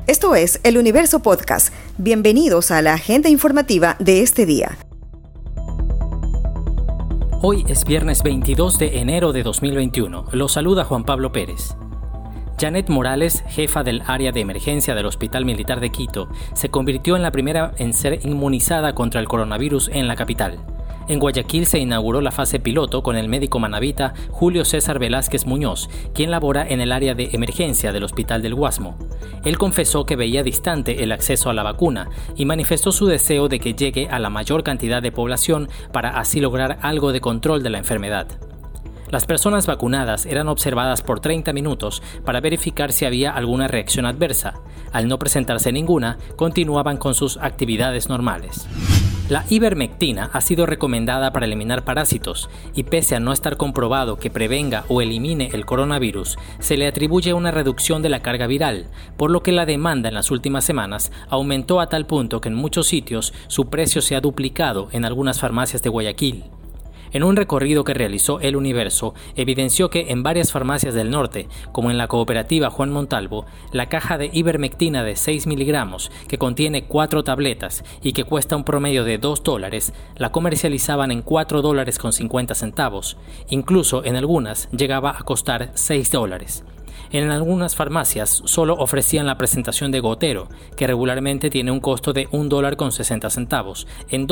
Esto es El Universo Podcast. Bienvenidos a la agenda informativa de este día. Hoy es viernes 22 de enero de 2021. Los saluda Juan Pablo Pérez. Janet Morales, jefa del área de emergencia del Hospital Militar de Quito, se convirtió en la primera en ser inmunizada contra el coronavirus en la capital. En Guayaquil se inauguró la fase piloto con el médico manabita Julio César Velázquez Muñoz, quien labora en el área de emergencia del Hospital del Guasmo. Él confesó que veía distante el acceso a la vacuna y manifestó su deseo de que llegue a la mayor cantidad de población para así lograr algo de control de la enfermedad. Las personas vacunadas eran observadas por 30 minutos para verificar si había alguna reacción adversa. Al no presentarse ninguna, continuaban con sus actividades normales. La ivermectina ha sido recomendada para eliminar parásitos y pese a no estar comprobado que prevenga o elimine el coronavirus, se le atribuye una reducción de la carga viral, por lo que la demanda en las últimas semanas aumentó a tal punto que en muchos sitios su precio se ha duplicado en algunas farmacias de Guayaquil. En un recorrido que realizó El Universo, evidenció que en varias farmacias del norte, como en la cooperativa Juan Montalvo, la caja de ivermectina de 6 miligramos, que contiene 4 tabletas y que cuesta un promedio de $2, la comercializaban en $4.50. Incluso en algunas llegaba a costar $6. En algunas farmacias solo ofrecían la presentación de gotero, que regularmente tiene un costo de $1.60, en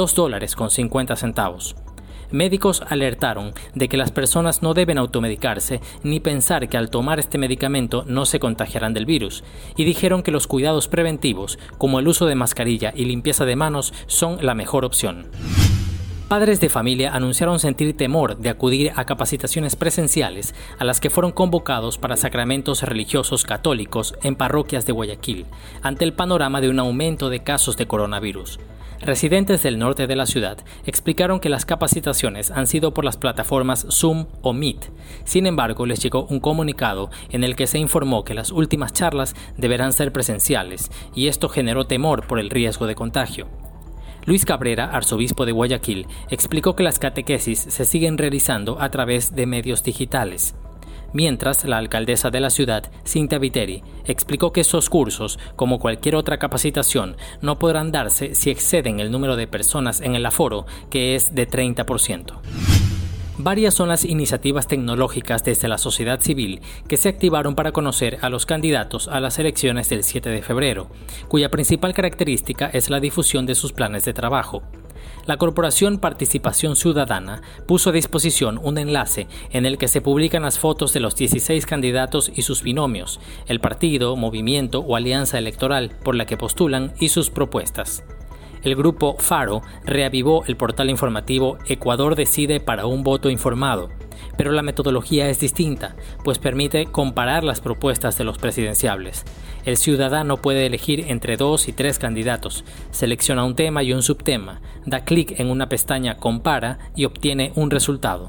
$2.50. Médicos alertaron de que las personas no deben automedicarse ni pensar que al tomar este medicamento no se contagiarán del virus, y dijeron que los cuidados preventivos, como el uso de mascarilla y limpieza de manos, son la mejor opción. Padres de familia anunciaron sentir temor de acudir a capacitaciones presenciales a las que fueron convocados para sacramentos religiosos católicos en parroquias de Guayaquil, ante el panorama de un aumento de casos de coronavirus. Residentes del norte de la ciudad explicaron que las capacitaciones han sido por las plataformas Zoom o Meet. Sin embargo, les llegó un comunicado en el que se informó que las últimas charlas deberán ser presenciales, y esto generó temor por el riesgo de contagio. Luis Cabrera, arzobispo de Guayaquil, explicó que las catequesis se siguen realizando a través de medios digitales. Mientras, la alcaldesa de la ciudad, Cintia Viteri, explicó que esos cursos, como cualquier otra capacitación, no podrán darse si exceden el número de personas en el aforo, que es de 30%. Varias son las iniciativas tecnológicas desde la sociedad civil que se activaron para conocer a los candidatos a las elecciones del 7 de febrero, cuya principal característica es la difusión de sus planes de trabajo. La Corporación Participación Ciudadana puso a disposición un enlace en el que se publican las fotos de los 16 candidatos y sus binomios, el partido, movimiento o alianza electoral por la que postulan y sus propuestas. El grupo Faro reavivó el portal informativo Ecuador Decide para un voto informado, pero la metodología es distinta, pues permite comparar las propuestas de los presidenciables. El ciudadano puede elegir entre 2 y 3 candidatos, selecciona un tema y un subtema, da clic en una pestaña Compara y obtiene un resultado.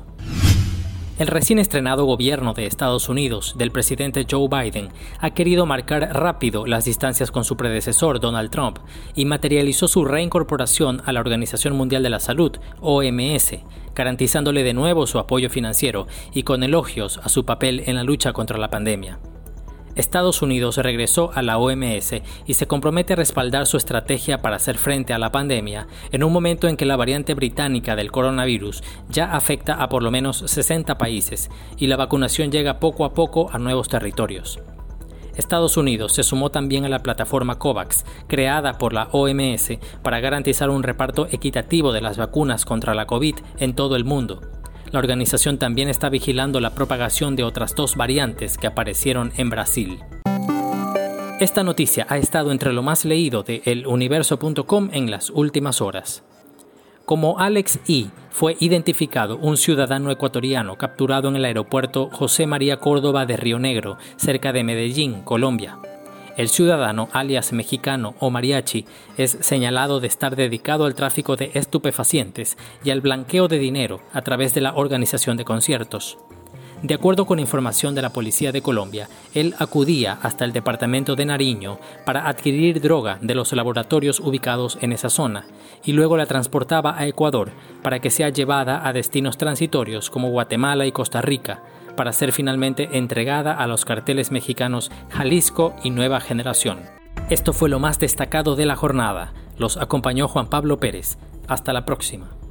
El recién estrenado gobierno de Estados Unidos del presidente Joe Biden ha querido marcar rápido las distancias con su predecesor Donald Trump y materializó su reincorporación a la Organización Mundial de la Salud, OMS, garantizándole de nuevo su apoyo financiero y con elogios a su papel en la lucha contra la pandemia. Estados Unidos regresó a la OMS y se compromete a respaldar su estrategia para hacer frente a la pandemia en un momento en que la variante británica del coronavirus ya afecta a por lo menos 60 países y la vacunación llega poco a poco a nuevos territorios. Estados Unidos se sumó también a la plataforma COVAX, creada por la OMS para garantizar un reparto equitativo de las vacunas contra la COVID en todo el mundo. La organización también está vigilando la propagación de otras 2 variantes que aparecieron en Brasil. Esta noticia ha estado entre lo más leído de eluniverso.com en las últimas horas. Como Alex I. fue identificado un ciudadano ecuatoriano capturado en el aeropuerto José María Córdoba de Río Negro, cerca de Medellín, Colombia. El ciudadano, alias mexicano o mariachi, es señalado de estar dedicado al tráfico de estupefacientes y al blanqueo de dinero a través de la organización de conciertos. De acuerdo con información de la Policía de Colombia, él acudía hasta el departamento de Nariño para adquirir droga de los laboratorios ubicados en esa zona y luego la transportaba a Ecuador para que sea llevada a destinos transitorios como Guatemala y Costa Rica, para ser finalmente entregada a los carteles mexicanos Jalisco y Nueva Generación. Esto fue lo más destacado de la jornada. Los acompañó Juan Pablo Pérez. Hasta la próxima.